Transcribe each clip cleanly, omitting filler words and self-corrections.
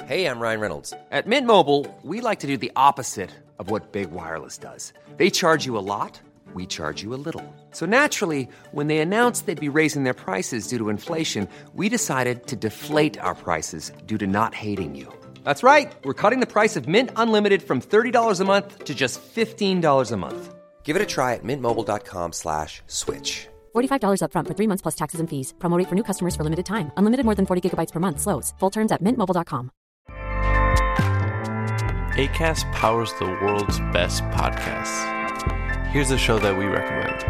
Hey, I'm Ryan Reynolds. At Mint Mobile, we like to do the opposite of what Big Wireless does. They charge you a lot, we charge you a little. So naturally, when they announced they'd be raising their prices due to inflation, we decided to deflate our prices due to not hating you. That's right. We're cutting the price of Mint Unlimited from $30 a month to just $15 a month. Give it a try at mintmobile.com/switch. $45 up front for 3 months plus taxes and fees. Promo rate for new customers for limited time. Unlimited more than 40 gigabytes per month. Slows full terms at mintmobile.com. Acast powers the world's best podcasts. Here's a show that we recommend.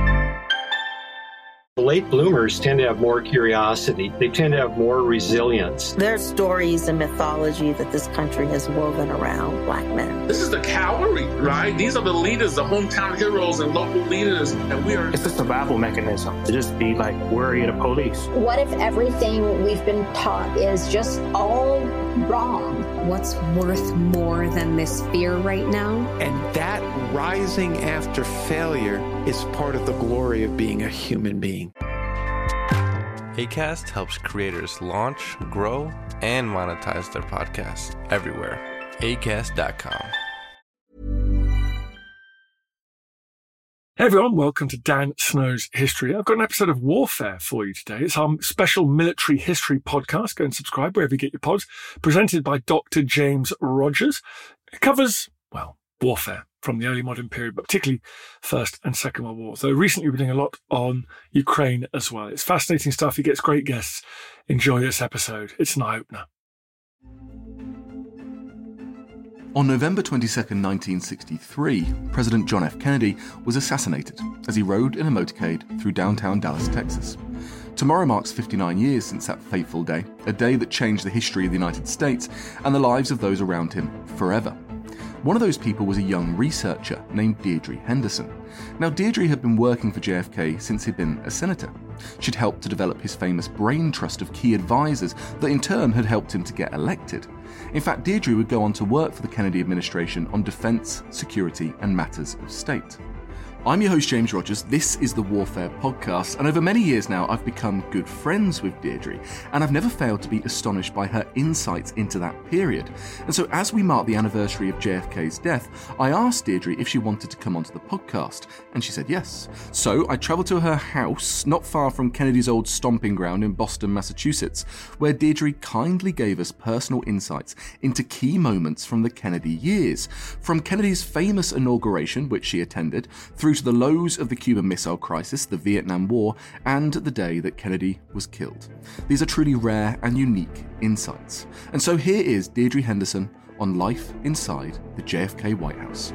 Late bloomers tend to have more curiosity. They tend to have more resilience. There's stories and mythology that this country has woven around Black men. This is the cavalry, right? These are the leaders, the hometown heroes and local leaders. And we are... It's a survival mechanism to just be like worried of police. What if everything we've been taught is just all wrong? What's worth more than this fear right now? And that rising after failure is part of the glory of being a human being. Acast helps creators launch, grow, and monetize their podcasts everywhere. Acast.com. Hey everyone, welcome to Dan Snow's History. I've got an episode of Warfare for you today. It's our special military history podcast. Go and subscribe wherever you get your pods. Presented by Dr. James Rogers. It covers, well, warfare from the early modern period, but particularly First and Second World War. So recently we're doing a lot on Ukraine as well. It's fascinating stuff. He gets great guests. Enjoy this episode. It's an eye-opener. On November 22nd, 1963, President John F. Kennedy was assassinated as he rode in a motorcade through downtown Dallas, Texas. Tomorrow marks 59 years since that fateful day, a day that changed the history of the United States and the lives of those around him forever. One of those people was a young researcher named Deirdre Henderson. Now, Deirdre had been working for JFK since he'd been a senator. She'd helped to develop his famous brain trust of key advisors that in turn had helped him to get elected. In fact, Deirdre would go on to work for the Kennedy administration on defense, security, and matters of state. I'm your host, James Rogers. This is the Warfare Podcast, and over many years now, I've become good friends with Deirdre, and I've never failed to be astonished by her insights into that period. And so as we mark the anniversary of JFK's death, I asked Deirdre if she wanted to come onto the podcast, and she said yes. So I travelled to her house, not far from Kennedy's old stomping ground in Boston, Massachusetts, where Deirdre kindly gave us personal insights into key moments from the Kennedy years, from Kennedy's famous inauguration, which she attended, through to the lows of the Cuban Missile Crisis, the Vietnam War, and the day that Kennedy was killed. These are truly rare and unique insights. And so here is Deirdre Henderson on life inside the JFK White House.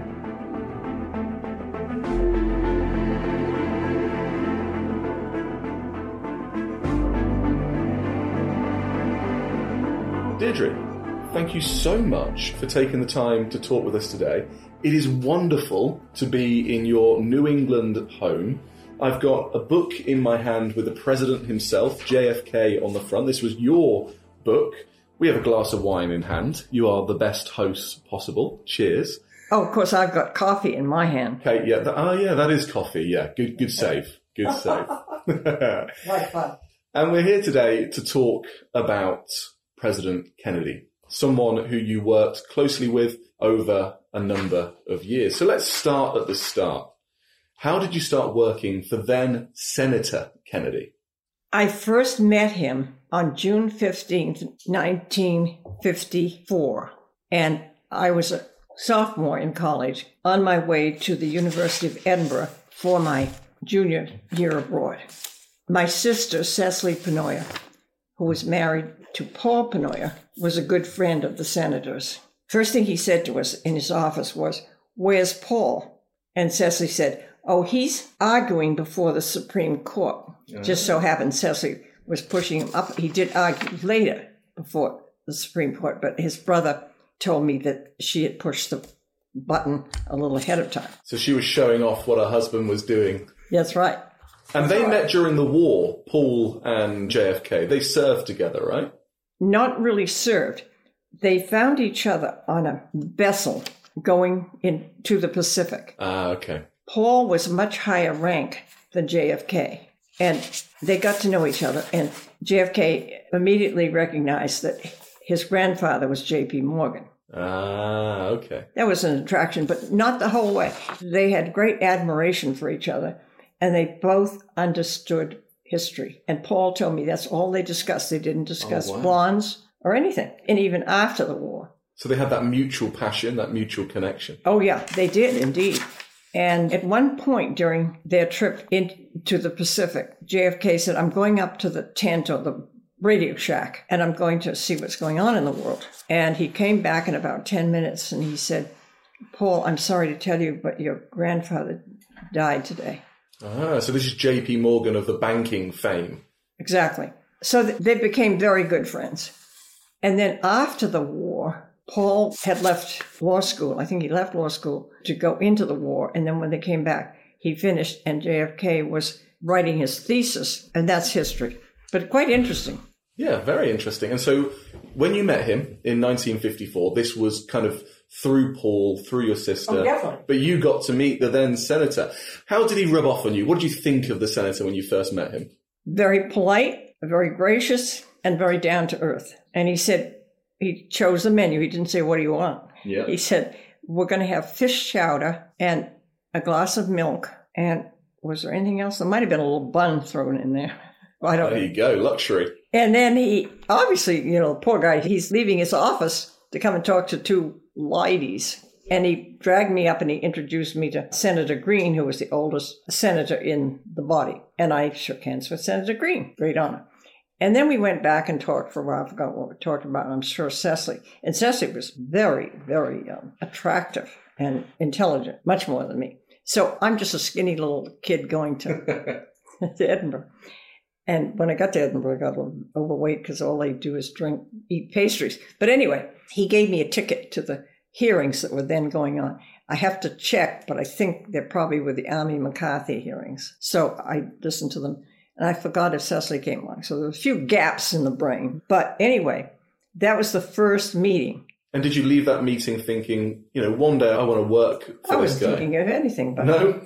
Deirdre, thank you so much for taking the time to talk with us today. It is wonderful to be in your New England home. I've got a book in my hand with the president himself, JFK, on the front. This was your book. We have a glass of wine in hand. You are the best host possible. Cheers. Oh, of course, I've got coffee in my hand. Okay, yeah. That is coffee. Yeah, good save. Good save. Like fun. And we're here today to talk about President Kennedy, someone who you worked closely with over a number of years. So let's start at the start. How did you start working for then Senator Kennedy? I first met him on June 15th, 1954, and I was a sophomore in college on my way to the University of Edinburgh for my junior year abroad. My sister, Cecily Penoya, who was married to Paul Penoya, was a good friend of the senator's. First thing he said to us in his office was, "Where's Paul?" And Cecily said, "Oh, he's arguing before the Supreme Court." Just so happened Cecily was pushing him up. He did argue later before the Supreme Court, but his brother told me that she had pushed the button a little ahead of time. So she was showing off what her husband was doing. That's right. And they met during the war, Paul and JFK. They served together, right? Not really served. They found each other on a vessel going into the Pacific. Okay. Paul was much higher rank than JFK, and they got to know each other, and JFK immediately recognized that his grandfather was J.P. Morgan. Ah, okay. That was an attraction, but not the whole way. They had great admiration for each other, and they both understood history. And Paul told me that's all they discussed. They didn't discuss blondes or anything, and even after the war. So they had that mutual passion, that mutual connection. Oh, yeah, they did indeed. And at one point during their trip into the Pacific, JFK said, I'm going up to the tent or the Radio Shack, and I'm going to see what's going on in the world. And he came back in about 10 minutes, and he said, Paul, I'm sorry to tell you, but your grandfather died today. Ah, so this is J.P. Morgan of the banking fame. Exactly. So they became very good friends. And then after the war, Paul had left law school. I think he left law school to go into the war. And then when they came back, he finished, and JFK was writing his thesis, and that's history. But quite interesting. Yeah, very interesting. And so when you met him in 1954, this was kind of through Paul, through your sister. Oh, definitely. But you got to meet the then senator. How did he rub off on you? What did you think of the senator when you first met him? Very polite, very gracious, and very down to earth. And he said, he chose the menu. He didn't say, what do you want? Yeah. He said, we're going to have fish chowder and a glass of milk. And was there anything else? There might have been a little bun thrown in there. I don't know. There you go, luxury. And then he, obviously, poor guy, he's leaving his office to come and talk to two ladies. And he dragged me up and he introduced me to Senator Green, who was the oldest senator in the body. And I shook hands with Senator Green. Great honor. And then we went back and talked for a while. I forgot what we talked about. And I'm sure Cecily. And Cecily was very, very attractive and intelligent, much more than me. So I'm just a skinny little kid going to Edinburgh. And when I got to Edinburgh, I got a little overweight because all they do is eat pastries. But anyway, he gave me a ticket to the hearings that were then going on. I have to check, but I think they're probably with the Army McCarthy hearings. So I listened to them, and I forgot if Cecily came along. So there were a few gaps in the brain. But anyway, that was the first meeting. And did you leave that meeting thinking, one day I want to work for this guy? I wasn't thinking of anything. But no?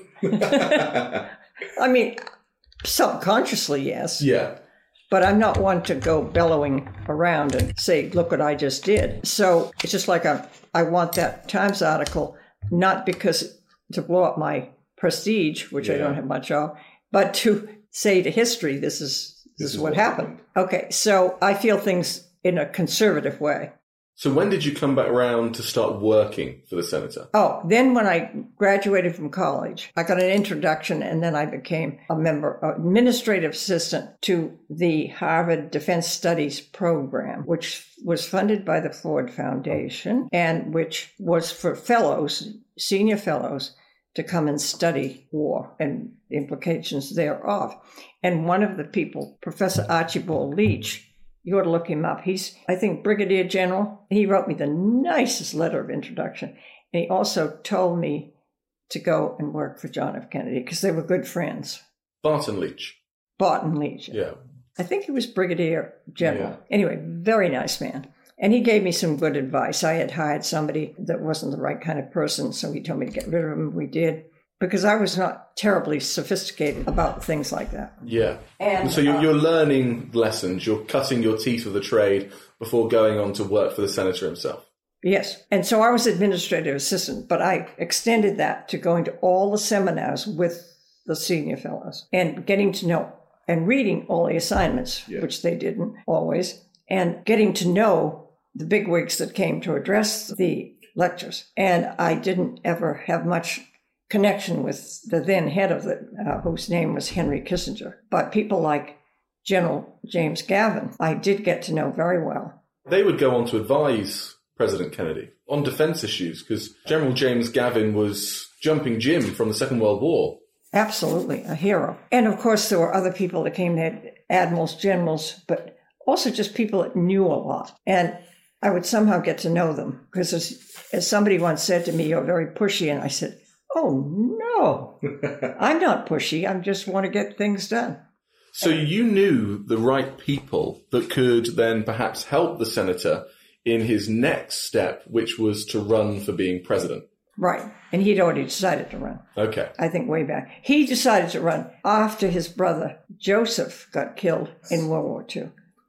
I mean, subconsciously, yes. Yeah. But I'm not one to go bellowing around and say, look what I just did. So it's just like I want that Times article, not because to blow up my prestige, which I don't have much of, but to say to history, this is what happened. Okay, so I feel things in a conservative way. So when did you come back around to start working for the senator? Oh, then when I graduated from college, I got an introduction, and then I became administrative assistant to the Harvard Defense Studies program, which was funded by the Ford Foundation and which was for fellows, senior fellows, to come and study war and the implications thereof. And one of the people, Professor Archibald Leach, you ought to look him up. He's, I think, Brigadier General. He wrote me the nicest letter of introduction. And he also told me to go and work for John F. Kennedy because they were good friends. Barton Leach. Barton Leach. Yeah. I think he was Brigadier General. Yeah. Anyway, very nice man. And he gave me some good advice. I had hired somebody that wasn't the right kind of person, so he told me to get rid of him. We did. Because I was not terribly sophisticated about things like that. Yeah. And so you're learning lessons. You're cutting your teeth with the trade before going on to work for the senator himself. Yes. And so I was administrative assistant, but I extended that to going to all the seminars with the senior fellows and getting to know and reading all the assignments, which they didn't always, and getting to know the bigwigs that came to address the lectures. And I didn't ever have much connection with the then head of it, whose name was Henry Kissinger. But people like General James Gavin, I did get to know very well. They would go on to advise President Kennedy on defense issues because General James Gavin was jumping Jim from the Second World War. Absolutely, a hero. And of course, there were other people that came there, admirals, generals, but also just people that knew a lot. And I would somehow get to know them because as somebody once said to me, you're very pushy. And I said, oh, no, I'm not pushy. I just want to get things done. So you knew the right people that could then perhaps help the senator in his next step, which was to run for being president. Right. And he'd already decided to run. Okay. I think way back. He decided to run after his brother Joseph got killed in World War II.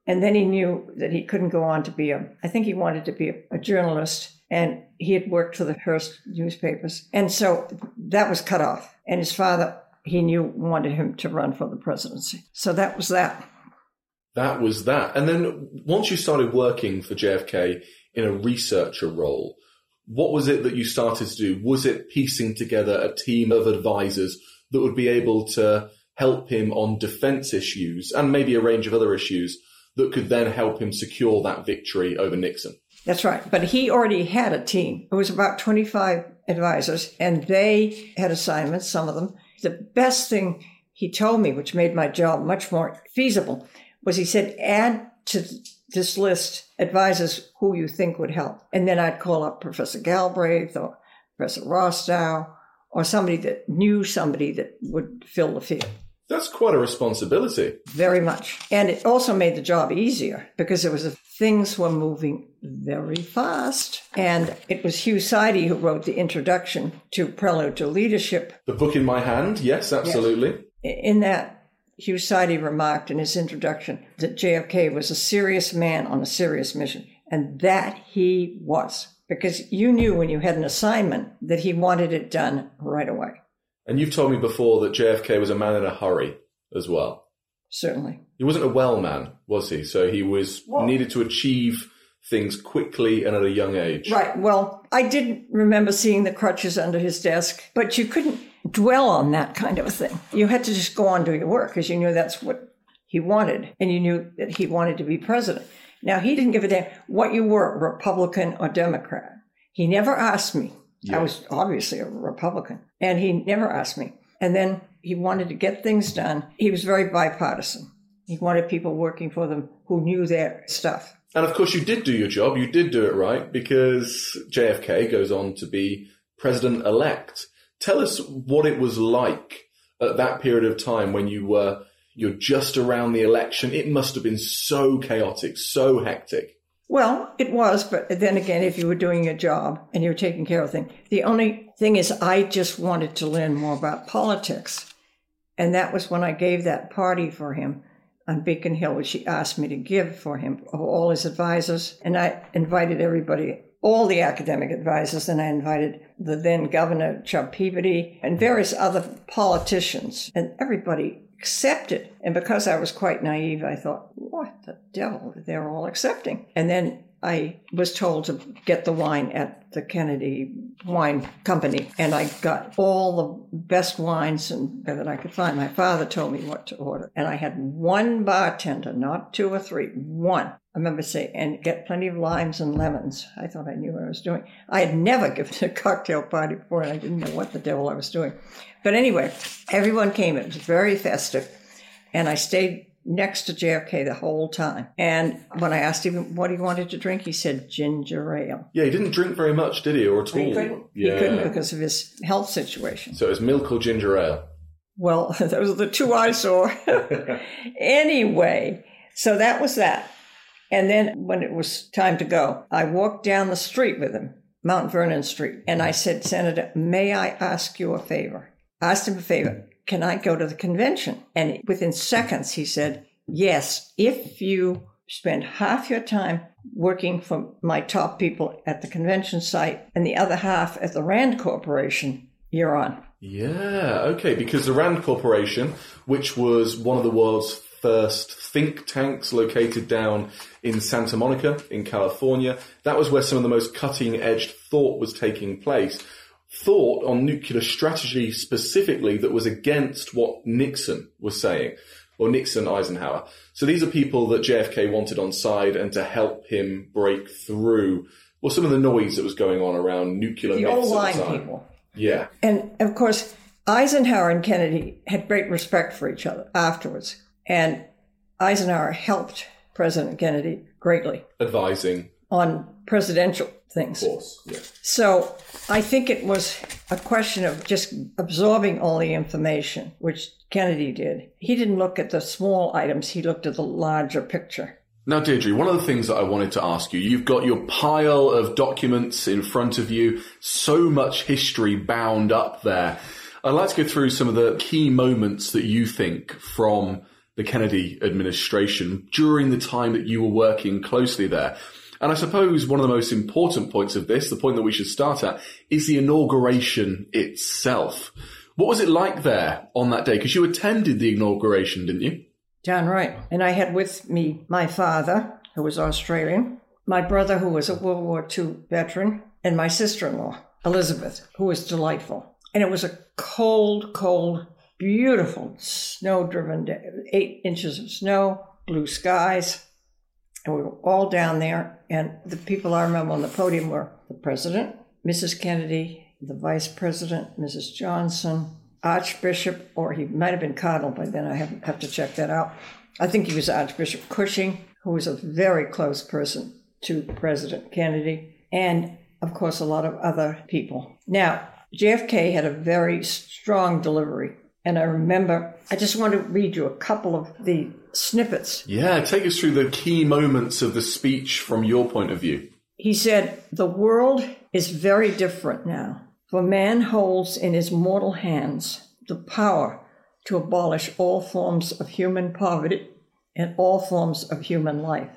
And then he knew that he couldn't go on to be I think he wanted to be a journalist, and he had worked for the Hearst newspapers. And so that was cut off. And his father, he knew, wanted him to run for the presidency. So that was that. That was that. And then once you started working for JFK in a researcher role, what was it that you started to do? Was it piecing together a team of advisors that would be able to help him on defense issues and maybe a range of other issues that could then help him secure that victory over Nixon? That's right. But he already had a team. It was about 25 advisors, and they had assignments, some of them. The best thing he told me, which made my job much more feasible, was he said, add to this list advisors who you think would help. And then I'd call up Professor Galbraith or Professor Rostow or somebody that knew somebody that would fill the field. That's quite a responsibility. Very much. And it also made the job easier because things were moving very fast. And it was Hugh Sidey who wrote the introduction to Prelude to Leadership. The book in my hand. Yes, absolutely. Yes. In that, Hugh Sidey remarked in his introduction that JFK was a serious man on a serious mission. And that he was. Because you knew when you had an assignment that he wanted it done right away. And you've told me before that JFK was a man in a hurry as well. Certainly. He wasn't a well man, was he? So he needed to achieve things quickly and at a young age. Right. Well, I did remember seeing the crutches under his desk, but you couldn't dwell on that kind of a thing. You had to just go on doing your work because you knew that's what he wanted, and you knew that he wanted to be president. Now, he didn't give a damn what you were, Republican or Democrat. He never asked me. Yeah. I was obviously a Republican, and he never asked me. And then he wanted to get things done. He was very bipartisan. He wanted people working for them who knew their stuff. And of course, you did do your job. You did do it right because JFK goes on to be president-elect. Tell us what it was like at that period of time when you're just around the election. It must have been so chaotic, so hectic. Well, it was, but then again, if you were doing your job and you were taking care of things, the only thing is I just wanted to learn more about politics. And that was when I gave that party for him on Beacon Hill, which he asked me to give for him, of all his advisors. And I invited everybody, all the academic advisors, and I invited the then Governor Chub Peabody and various other politicians, and everybody accepted. And because I was quite naive, I thought, what the devil? They're all accepting. And then I was told to get the wine at the Kennedy Wine Company, and I got all the best wines that I could find. My father told me what to order, and I had one bartender, not two or three, one. I remember saying, and get plenty of limes and lemons. I thought I knew what I was doing. I had never given a cocktail party before, and I didn't know what the devil I was doing. But anyway, everyone came. It was very festive, and I stayed next to JFK the whole time. And when I asked him what he wanted to drink, he said ginger ale. Yeah, he didn't drink very much, did he, or at all? He couldn't because of his health situation. So it was milk or ginger ale? Well, those are the two I saw. Anyway, so that was that. And then when it was time to go, I walked down the street with him, Mount Vernon Street, and I said, Senator, may I ask you a favor? I asked him a favor. Can I go to the convention? And within seconds, he said, yes, if you spend half your time working for my top people at the convention site and the other half at the Rand Corporation, you're on. Yeah, okay, because the Rand Corporation, which was one of the world's first think tanks located down in Santa Monica in California, that was where some of the most cutting-edge thought was taking place. Thought on nuclear strategy specifically that was against what Nixon was saying, or Nixon, Eisenhower. So these are people that JFK wanted on side and to help him break through, well, some of the noise that was going on around nuclear myths at the time. The old line people. Yeah. And of course, Eisenhower and Kennedy had great respect for each other afterwards. And Eisenhower helped President Kennedy greatly. Advising. On presidential things. Of course, yeah. So I think it was a question of just absorbing all the information, which Kennedy did. He didn't look at the small items. He looked at the larger picture. Now, Deirdre, one of the things that I wanted to ask you, you've got your pile of documents in front of you, so much history bound up there. I'd like to go through some of the key moments that you think from the Kennedy administration during the time that you were working closely there. And I suppose one of the most important points of this, the point that we should start at, is the inauguration itself. What was it like there on that day? Because you attended the inauguration, didn't you? Darn right. And I had with me my father, who was Australian, my brother, who was a World War II veteran, and my sister-in-law, Elizabeth, who was delightful. And it was a cold, cold, beautiful, snow-driven day. 8 inches of snow, blue skies. And we were all down there. And the people I remember on the podium were the president, Mrs. Kennedy, the vice president, Mrs. Johnson, Archbishop, or he might have been Cardinal by then. I have to check that out. I think he was Archbishop Cushing, who was a very close person to President Kennedy, and, of course, a lot of other people. Now, JFK had a very strong delivery, and I remember, I just want to read you a couple of the snippets. Yeah, take us through the key moments of the speech from your point of view. He said, "The world is very different now, for man holds in his mortal hands the power to abolish all forms of human poverty and all forms of human life.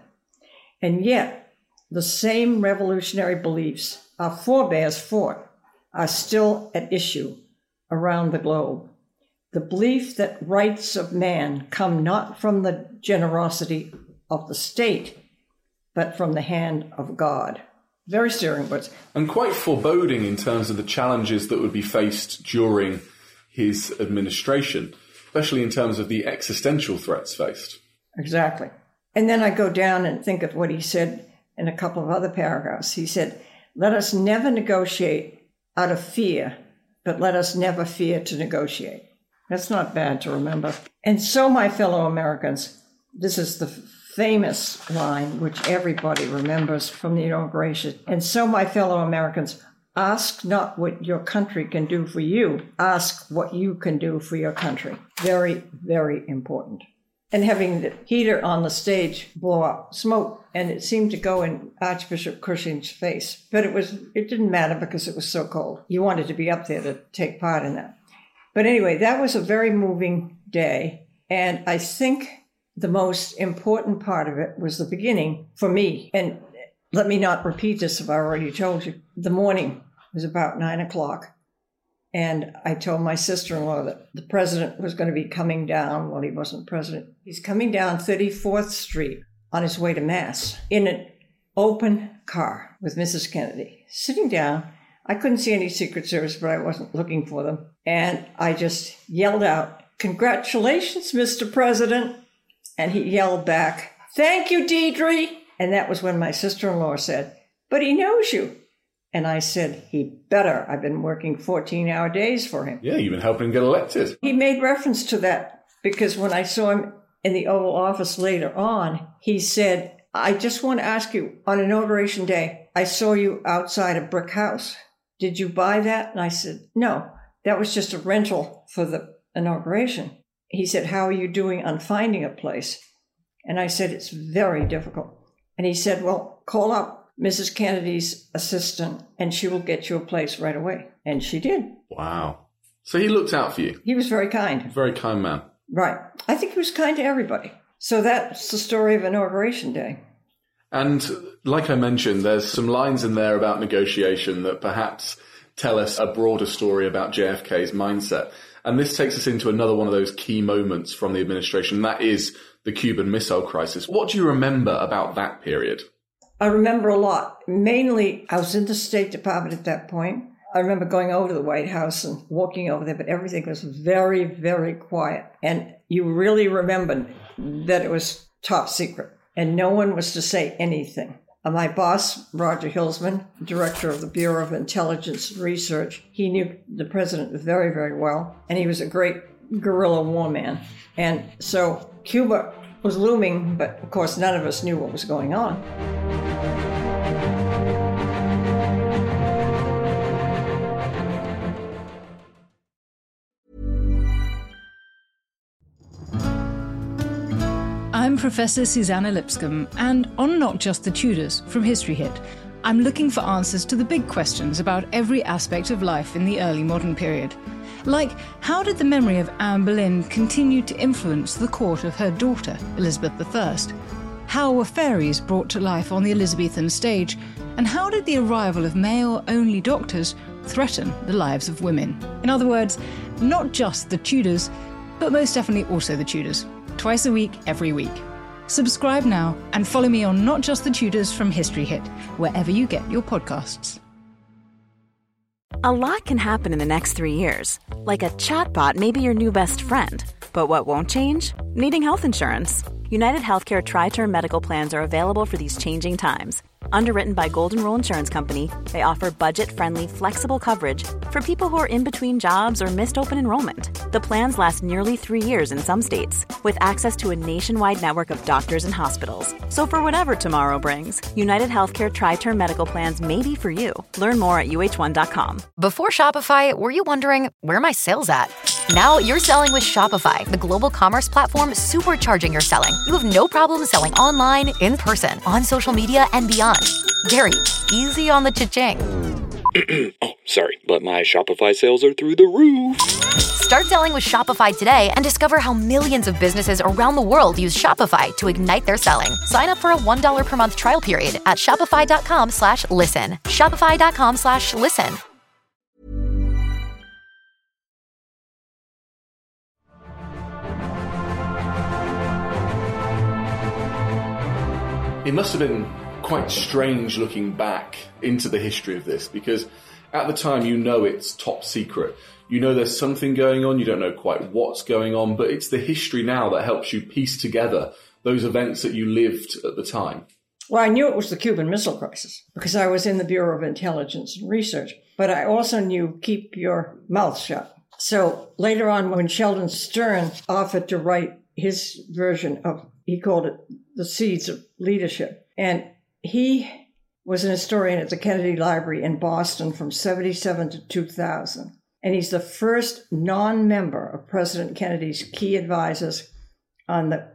And yet, the same revolutionary beliefs our forebears fought are still at issue around the globe. The belief that rights of man come not from the generosity of the state, but from the hand of God." Very stirring words. And quite foreboding in terms of the challenges that would be faced during his administration, especially in terms of the existential threats faced. Exactly. And then I go down and think of what he said in a couple of other paragraphs. He said, "Let us never negotiate out of fear, but let us never fear to negotiate." That's not bad to remember. And so, my fellow Americans, this is the famous line which everybody remembers from the inauguration. "And so, my fellow Americans, ask not what your country can do for you, ask what you can do for your country." Very, very important. And having the heater on the stage blow up smoke, and it seemed to go in Archbishop Cushing's face. But it didn't matter because it was so cold. You wanted to be up there to take part in that. But anyway, that was a very moving day. And I think the most important part of it was the beginning for me. And let me not repeat this if I already told you. The morning was about 9 o'clock. And I told my sister-in-law that the president was going to be coming down. Well, he wasn't president. He's coming down 34th Street on his way to Mass in an open car with Mrs. Kennedy. Sitting down, I couldn't see any Secret Service, but I wasn't looking for them. And I just yelled out, "Congratulations, Mr. President." And he yelled back, "Thank you, Deidre." And that was when my sister-in-law said, "But he knows you." And I said, "He better. I've been working 14-hour days for him." Yeah, you've been helping him get elected. He made reference to that because when I saw him in the Oval Office later on, he said, "I just want to ask you, on Inauguration Day, I saw you outside a brick house. Did you buy that?" And I said, "No, that was just a rental for the inauguration." He said, "How are you doing on finding a place?" And I said, "It's very difficult." And he said, "Well, call up Mrs. Kennedy's assistant and she will get you a place right away." And she did. Wow. So he looked out for you. He was very kind. Very kind man. Right. I think he was kind to everybody. So that's the story of Inauguration Day. And like I mentioned, there's some lines in there about negotiation that perhaps tell us a broader story about JFK's mindset. And this takes us into another one of those key moments from the administration. That is the Cuban Missile Crisis. What do you remember about that period? I remember a lot. Mainly, I was in the State Department at that point. I remember going over to the White House and walking over there, but everything was very, very quiet. And you really remembered that it was top secret and no one was to say anything. My boss, Roger Hilsman, director of the Bureau of Intelligence Research, he knew the president very, very well, and he was a great guerrilla war man. And so Cuba was looming, but of course none of us knew what was going on. I'm Professor Susanna Lipscomb, and on Not Just the Tudors from History Hit, I'm looking for answers to the big questions about every aspect of life in the early modern period. Like, how did the memory of Anne Boleyn continue to influence the court of her daughter, Elizabeth I? How were fairies brought to life on the Elizabethan stage? And how did the arrival of male-only doctors threaten the lives of women? In other words, not just the Tudors, but most definitely also the Tudors. Twice a week, every week. Subscribe now and follow me on Not Just the Tudors from History Hit, wherever you get your podcasts. A lot can happen in the next 3 years. Like a chatbot may be your new best friend. But what won't change? Needing health insurance. United Healthcare Tri-Term Medical Plans are available for these changing times. Underwritten by Golden Rule Insurance Company, they offer budget-friendly, flexible coverage for people who are in between jobs or missed open enrollment. The plans last nearly 3 years in some states, with access to a nationwide network of doctors and hospitals. So for whatever tomorrow brings, United Healthcare Tri-Term Medical Plans may be for you. Learn more at uh1.com. Before Shopify, were you wondering, where are my sales at? Now you're selling with Shopify, the global commerce platform supercharging your selling. You have no problem selling online, in person, on social media, and beyond. Gary, easy on the cha-ching. Oh, sorry, but my Shopify sales are through the roof. Start selling with Shopify today and discover how millions of businesses around the world use Shopify to ignite their selling. Sign up for a $1 per month trial period at shopify.com/listen. Shopify.com/listen. It must have been quite strange looking back into the history of this, because at the time you know it's top secret. You know there's something going on, you don't know quite what's going on, but it's the history now that helps you piece together those events that you lived at the time. Well, I knew it was the Cuban Missile Crisis because I was in the Bureau of Intelligence and Research, but I also knew keep your mouth shut. So later on, when Sheldon Stern offered to write his version of, he called it The Seeds of Leadership, and he was an historian at the Kennedy Library in Boston from 1977 to 2000. And he's the first non-member of President Kennedy's key advisors on the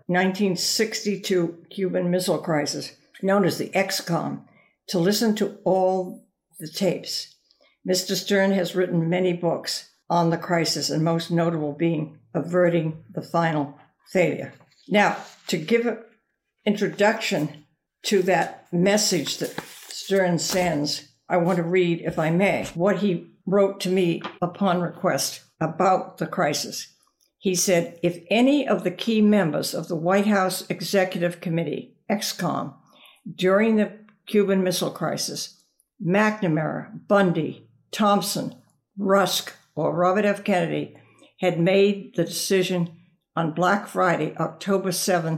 1962 Cuban Missile Crisis, known as the XCOM, to listen to all the tapes. Mr. Stern has written many books on the crisis, and most notable being Averting the Final Failure. Now, to give an introduction to that message that Stern sends, I want to read, if I may, what he wrote to me upon request about the crisis. He said, if any of the key members of the White House Executive Committee, XCOM, during the Cuban Missile Crisis, McNamara, Bundy, Thompson, Rusk, or Robert F. Kennedy, had made the decision on Black Friday, October 7,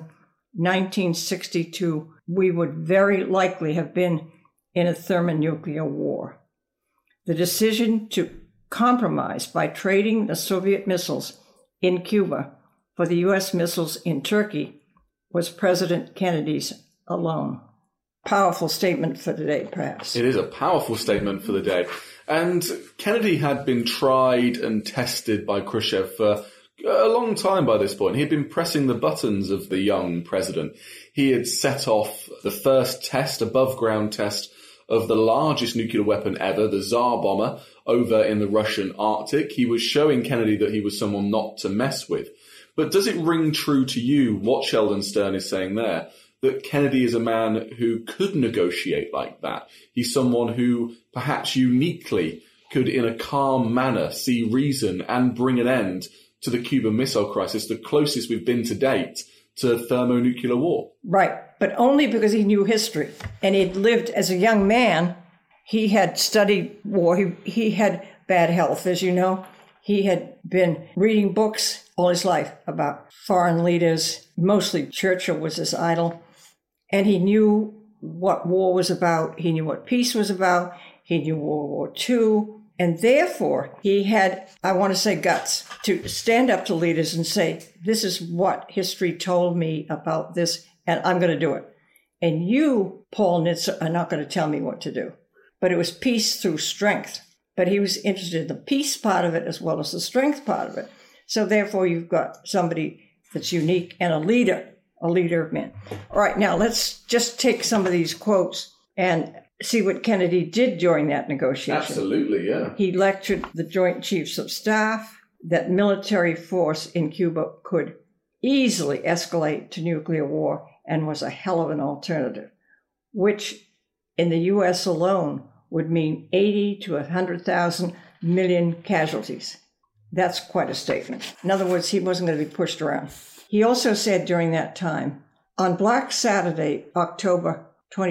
1962, we would very likely have been in a thermonuclear war. The decision to compromise by trading the Soviet missiles in Cuba for the U.S. missiles in Turkey was President Kennedy's alone. Powerful statement for the day, perhaps. It is a powerful statement for the day. And Kennedy had been tried and tested by Khrushchev for a long time by this point. He had been pressing the buttons of the young president. He had set off the first test, above ground test, of the largest nuclear weapon ever, the Tsar bomber, over in the Russian Arctic. He was showing Kennedy that he was someone not to mess with. But does it ring true to you, what Sheldon Stern is saying there, that Kennedy is a man who could negotiate like that? He's someone who perhaps uniquely could, in a calm manner, see reason and bring an end to the Cuban Missile Crisis, the closest we've been to date to thermonuclear war. Right, but only because he knew history. And he'd lived as a young man. He had studied war. He had bad health, as you know. He had been reading books all his life about foreign leaders. Mostly Churchill was his idol. And he knew what war was about. He knew what peace was about. He knew World War II. And therefore, he had, I want to say, guts to stand up to leaders and say, this is what history told me about this, and I'm going to do it. And you, Paul Nitze, are not going to tell me what to do. But it was peace through strength. But he was interested in the peace part of it as well as the strength part of it. So therefore, you've got somebody that's unique and a leader of men. All right, now let's just take some of these quotes and see what Kennedy did during that negotiation. Absolutely, yeah. He lectured the Joint Chiefs of Staff that military force in Cuba could easily escalate to nuclear war and was a hell of an alternative, which in the U.S. alone would mean 80 to 100,000 million casualties. That's quite a statement. In other words, he wasn't going to be pushed around. He also said during that time, on Black Saturday, October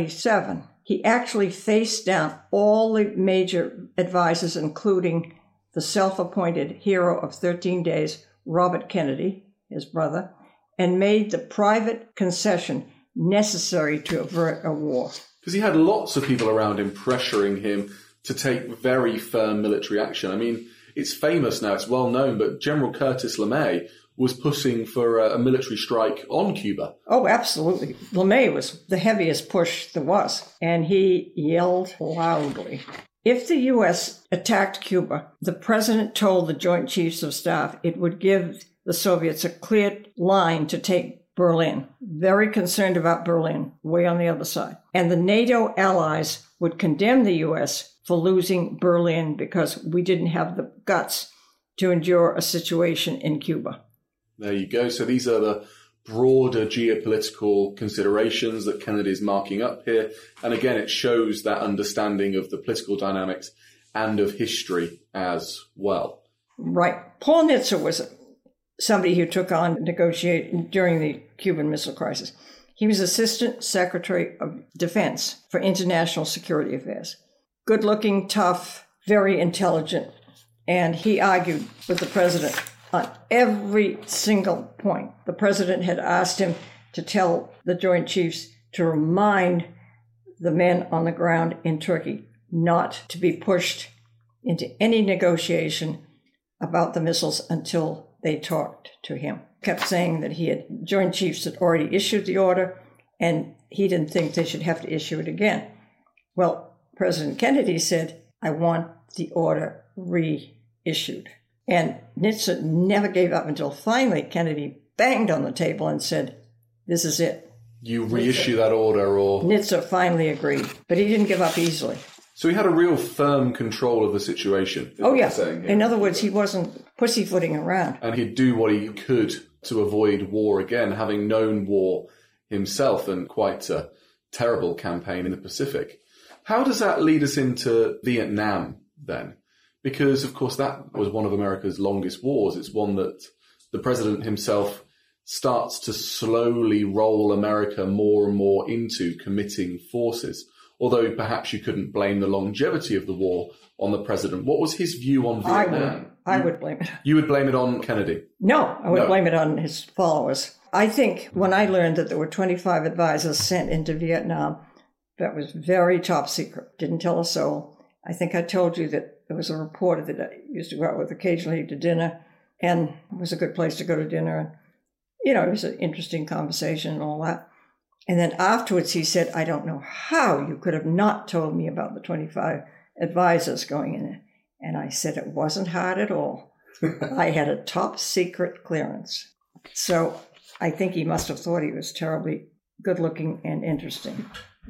27, he actually faced down all the major advisors, including the self-appointed hero of 13 days, Robert Kennedy, his brother, and made the private concession necessary to avert a war. Because he had lots of people around him pressuring him to take very firm military action. I mean, it's famous now, it's well known, but General Curtis LeMay was pushing for a military strike on Cuba. Oh, absolutely. LeMay was the heaviest push there was, and he yelled loudly. If the U.S. attacked Cuba, the president told the Joint Chiefs of Staff it would give the Soviets a clear line to take Berlin. Very concerned about Berlin, way on the other side. And the NATO allies would condemn the U.S. for losing Berlin because we didn't have the guts to endure a situation in Cuba. There you go. So these are the broader geopolitical considerations that Kennedy's marking up here. And again, it shows that understanding of the political dynamics and of history as well. Right. Paul Nitze was somebody who took on negotiate during the Cuban Missile Crisis. He was Assistant Secretary of Defense for International Security Affairs. Good-looking, tough, very intelligent, and he argued with the president on every single point. The president had asked him to tell the Joint Chiefs to remind the men on the ground in Turkey not to be pushed into any negotiation about the missiles until they talked to him. Kept saying that Joint Chiefs had already issued the order and he didn't think they should have to issue it again. Well, President Kennedy said, I want the order reissued. And Nitze never gave up until finally Kennedy banged on the table and said, this is it. You reissue that order, or... Nitze finally agreed, but he didn't give up easily. So he had a real firm control of the situation. Oh, yeah. In other words, he wasn't pussyfooting around. And he'd do what he could to avoid war again, having known war himself and quite a terrible campaign in the Pacific. How does that lead us into Vietnam, then? Because, of course, that was one of America's longest wars. It's one that the president himself starts to slowly roll America more and more into committing forces. Although perhaps you couldn't blame the longevity of the war on the president. What was his view on Vietnam? I would blame it. You would blame it on Kennedy? No, I would blame it on his followers. I think when I learned that there were 25 advisors sent into Vietnam, that was very top secret. Didn't tell a soul. I think I told you that there was a reporter that I used to go out with occasionally to dinner, and it was a good place to go to dinner. And, it was an interesting conversation and all that. And then afterwards he said, I don't know how you could have not told me about the 25 advisors going in there. And I said, it wasn't hard at all. I had a top secret clearance. So I think he must have thought he was terribly good looking and interesting.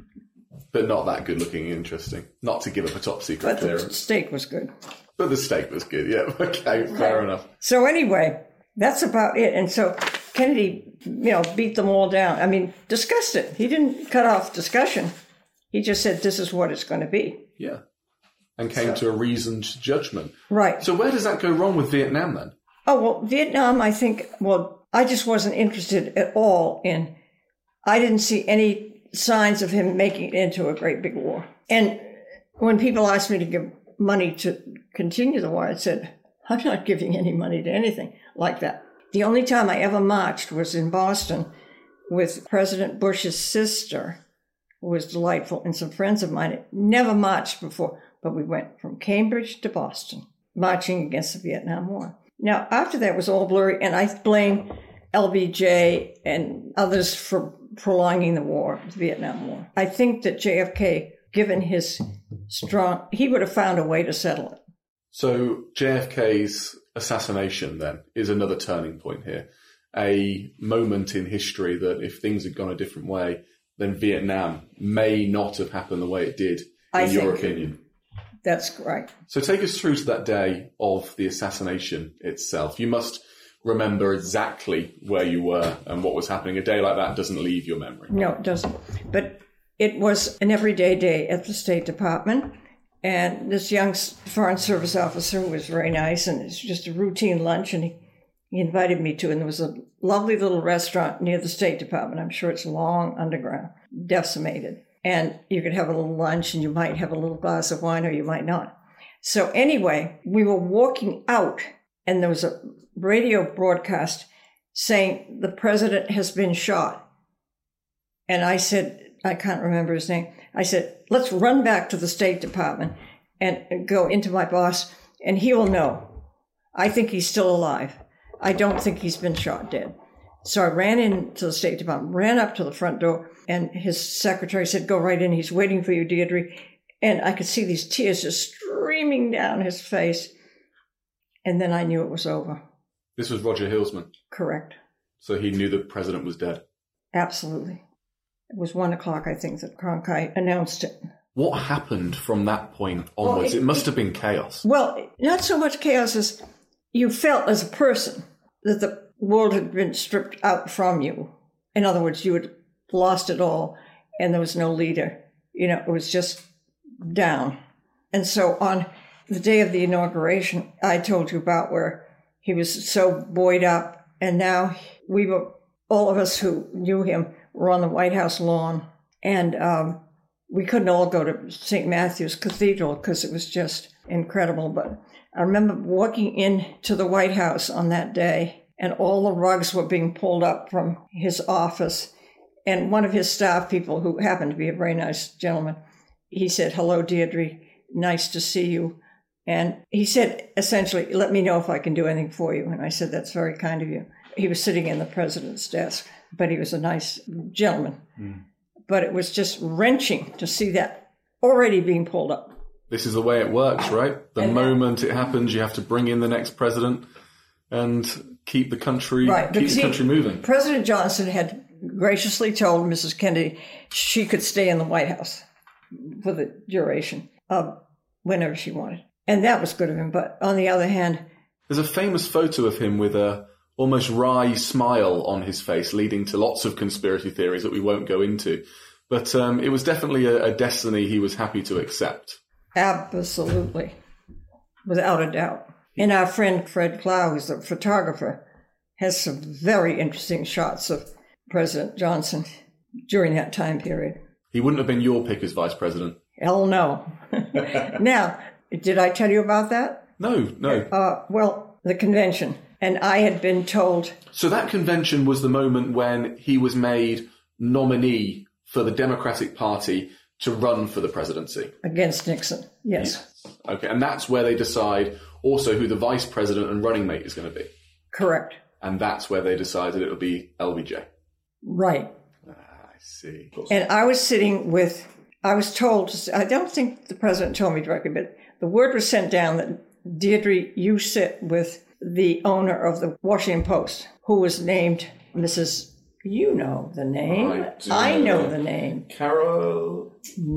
But not that good looking and interesting. Not to give up a top secret clearance. But the steak was good. But the steak was good, yeah. Okay, fair enough. So anyway, that's about it. And so Kennedy, beat them all down. I mean, discussed it. He didn't cut off discussion. He just said, this is what it's going to be. Yeah. And came to a reasoned judgment. Right. So where does that go wrong with Vietnam then? Oh, well, Vietnam, I think, I just wasn't interested at all in, I didn't see any signs of him making it into a great big war. And when people asked me to give money to continue the war, I said, I'm not giving any money to anything like that. The only time I ever marched was in Boston with President Bush's sister, who was delightful, and some friends of mine. Had never marched before, but we went from Cambridge to Boston, marching against the Vietnam War. Now, after that was all blurry, and I blame LBJ and others for prolonging the war, the Vietnam War. I think that JFK, given his he would have found a way to settle it. So JFK's assassination, then, is another turning point here. A moment in history that if things had gone a different way, then Vietnam may not have happened the way it did in your opinion. That's right. So take us through to that day of the assassination itself. You must remember exactly where you were and what was happening. A day like that doesn't leave your memory. No, it doesn't. But it was an everyday day at the State Department. And this young Foreign Service officer was very nice, and it's just a routine lunch, and he invited me to, and there was a lovely little restaurant near the State Department. I'm sure it's long underground, decimated. And you could have a little lunch, and you might have a little glass of wine, or you might not. So anyway, we were walking out, and there was a radio broadcast saying the president has been shot. And I said, I can't remember his name. I said, let's run back to the State Department and go into my boss, and he will know. I think he's still alive. I don't think he's been shot dead. So I ran into the State Department, ran up to the front door, and his secretary said, go right in. He's waiting for you, Deirdre. And I could see these tears just streaming down his face. And then I knew it was over. This was Roger Hilsman? Correct. So he knew the president was dead? Absolutely. It was 1:00, I think, that Cronkite announced it. What happened from that point onwards? Well, it must have been chaos. Well, not so much chaos as you felt as a person that the world had been stripped out from you. In other words, you had lost it all, and there was no leader. You know, it was just down. And so on the day of the inauguration, I told you about where he was so buoyed up, and now we were, all of us who knew him, were on the White House lawn, and we couldn't all go to St. Matthew's Cathedral because it was just incredible. But I remember walking into the White House on that day, and all the rugs were being pulled up from his office. And one of his staff people, who happened to be a very nice gentleman, he said, hello, Deirdre, nice to see you. And he said, essentially, let me know if I can do anything for you. And I said, that's very kind of you. He was sitting in the president's desk, but he was a nice gentleman. But it was just wrenching to see that already being pulled up. This is the way it works, right? The moment it happens, you have to bring in the next president and keep the country, moving. President Johnson had graciously told Mrs. Kennedy she could stay in the White House for the duration of whenever she wanted. And that was good of him. But on the other hand... There's a famous photo of him with a almost wry smile on his face, leading to lots of conspiracy theories that we won't go into. But it was definitely a destiny he was happy to accept. Absolutely. Without a doubt. And our friend Fred Clough, who's a photographer, has some very interesting shots of President Johnson during that time period. He wouldn't have been your pick as vice president. Hell no. Now, did I tell you about that? No. Well, the convention. And I had been told... So that convention was the moment when he was made nominee for the Democratic Party to run for the presidency. Against Nixon, yes. Okay, and that's where they decide also who the vice president and running mate is going to be. Correct. And that's where they decided it would be LBJ. Right. I see. And I was sitting with... I was told... I don't think the president told me directly, but the word was sent down that, Deirdre, you sit with the owner of the Washington Post, who was named Mrs. You know the name. I know the name. Caroline?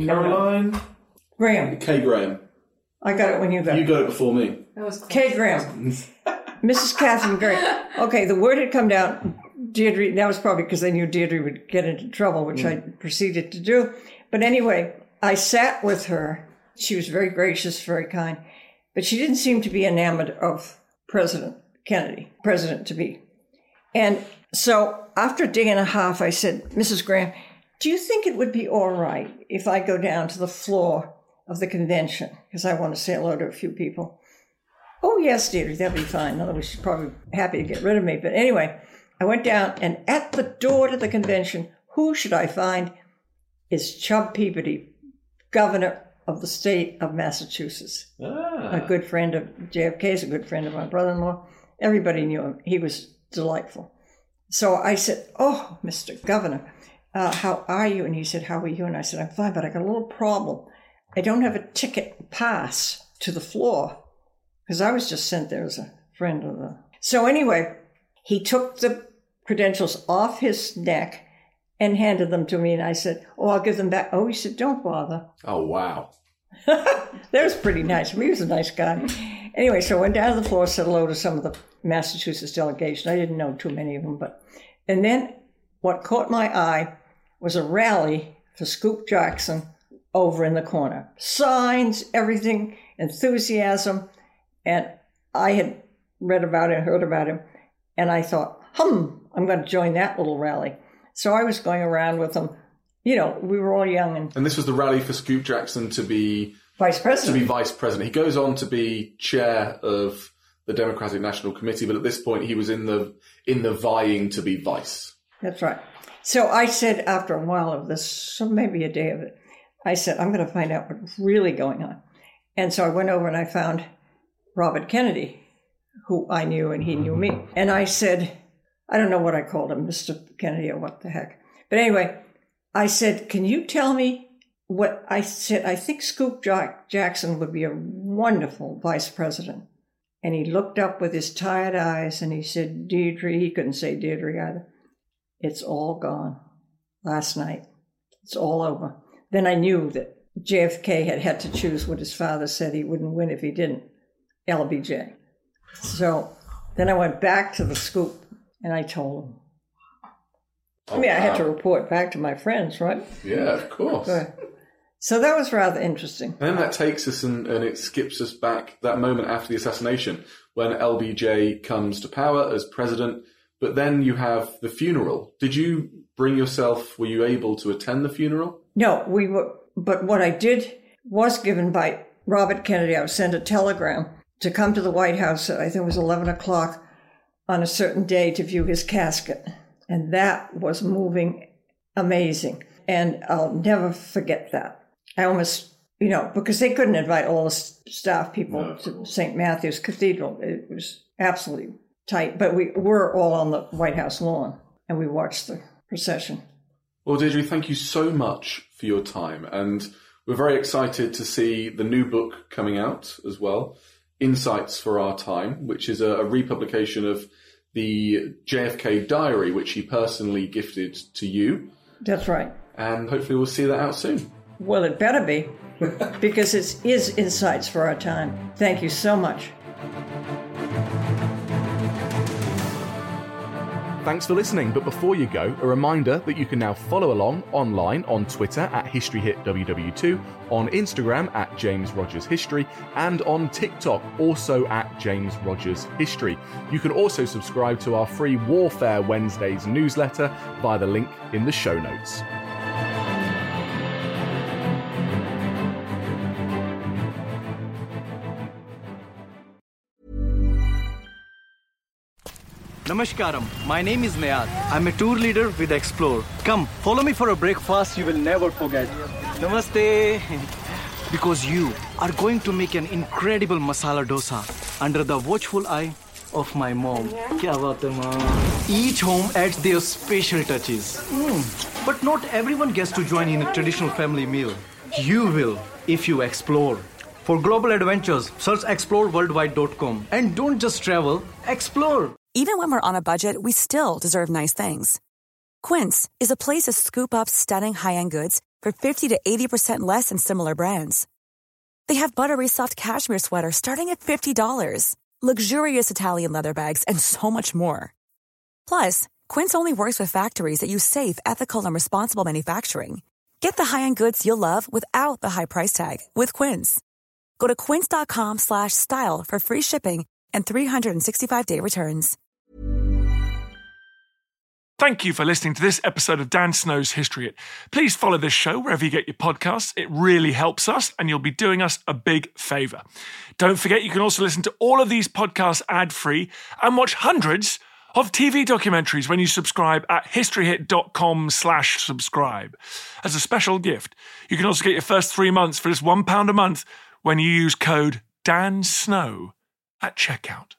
Graham. Kay Graham. I got it when you got it. You got it before me. Kay Graham. Mrs. Catherine Graham. Okay, the word had come down. Deirdre, that was probably because they knew Deirdre would get into trouble, which I proceeded to do. But anyway, I sat with her. She was very gracious, very kind. But she didn't seem to be enamored of President Kennedy, president-to-be. And so after a day and a half, I said, Mrs. Graham, do you think it would be all right if I go down to the floor of the convention? Because I want to say hello to a few people. Oh, yes, Deirdre, that'd be fine. Otherwise, she's probably happy to get rid of me. But anyway, I went down, and at the door to the convention, who should I find? Is Chub Peabody, governor of the state of Massachusetts. A good friend of JFK's, a good friend of my brother-in-law. Everybody knew him. He was delightful. So I said, oh, Mr. Governor, how are you? And he said, how are you? And I said, I'm fine, but I got a little problem. I don't have a ticket pass to the floor because I was just sent there as a friend of the... So anyway, he took the credentials off his neck and handed them to me. And I said, oh, I'll give them back. Oh, he said, don't bother. Oh, wow. That was pretty nice. He was a nice guy. Anyway, so I went down to the floor, said hello to some of the Massachusetts delegation. I didn't know too many of them, and then what caught my eye was a rally for Scoop Jackson over in the corner. Signs, everything, enthusiasm, and I had read about it, heard about him, and I thought, I'm going to join that little rally. So I was going around with them. We were all young. And this was the rally for Scoop Jackson to be vice president. He goes on to be chair of the Democratic National Committee, but at this point he was in the vying to be vice. That's right. So I said after a while of this, so maybe a day of it, I said, I'm going to find out what's really going on. And so I went over and I found Robert Kennedy, who I knew and he knew me. And I said, I don't know what I called him, Mr. Kennedy or what the heck. But anyway, I said, can you tell me what I said? I think Scoop Jackson would be a wonderful vice president. And he looked up with his tired eyes and he said, Deirdre, he couldn't say Deirdre either. It's all gone last night. It's all over. Then I knew that JFK had to choose what his father said he wouldn't win if he didn't, LBJ. So then I went back to the Scoop and I told him. I had to report back to my friends, right? Yeah, of course. So that was rather interesting. And then that takes us and it skips us back that moment after the assassination when LBJ comes to power as president. But then you have the funeral. Did you bring yourself, were you able to attend the funeral? No, we were. But what I did was given by Robert Kennedy. I was sent a telegram to come to the White House at, I think it was 11 o'clock on a certain day to view his casket. And that was moving, amazing. And I'll never forget that. I almost, because they couldn't invite all the staff people to St. Matthew's Cathedral. It was absolutely tight. But we were all on the White House lawn and we watched the procession. Well, Deirdre, thank you so much for your time. And we're very excited to see the new book coming out as well, Insights for Our Time, which is a republication of the JFK diary, which he personally gifted to you. That's right. And hopefully we'll see that out soon. Well, it better be, because it is Insights for Our Time. Thank you so much. Thanks for listening, but before you go, a reminder that you can now follow along online on Twitter at HistoryHitWW2, on Instagram at James Rogers History, and on TikTok also at James Rogers History. You can also subscribe to our free Warfare Wednesdays newsletter via the link in the show notes. Namaskaram, my name is Nayad. I'm a tour leader with Explore. Come, follow me for a breakfast you will never forget. Namaste. Because you are going to make an incredible masala dosa under the watchful eye of my mom. Kya baat hai, mom? Each home adds their special touches. But not everyone gets to join in a traditional family meal. You will if you explore. For global adventures, search exploreworldwide.com. And don't just travel, explore. Even when we're on a budget, we still deserve nice things. Quince is a place to scoop up stunning high-end goods for 50 to 80% less than similar brands. They have buttery soft cashmere sweaters starting at $50, luxurious Italian leather bags, and so much more. Plus, Quince only works with factories that use safe, ethical, and responsible manufacturing. Get the high-end goods you'll love without the high price tag with Quince. Go to quince.com/style for free shipping and 365-day returns. Thank you for listening to this episode of Dan Snow's History Hit. Please follow this show wherever you get your podcasts. It really helps us, and you'll be doing us a big favour. Don't forget, you can also listen to all of these podcasts ad-free and watch hundreds of TV documentaries when you subscribe at historyhit.com/subscribe. As a special gift, you can also get your first 3 months for just £1 a month when you use code DANSNOW at checkout.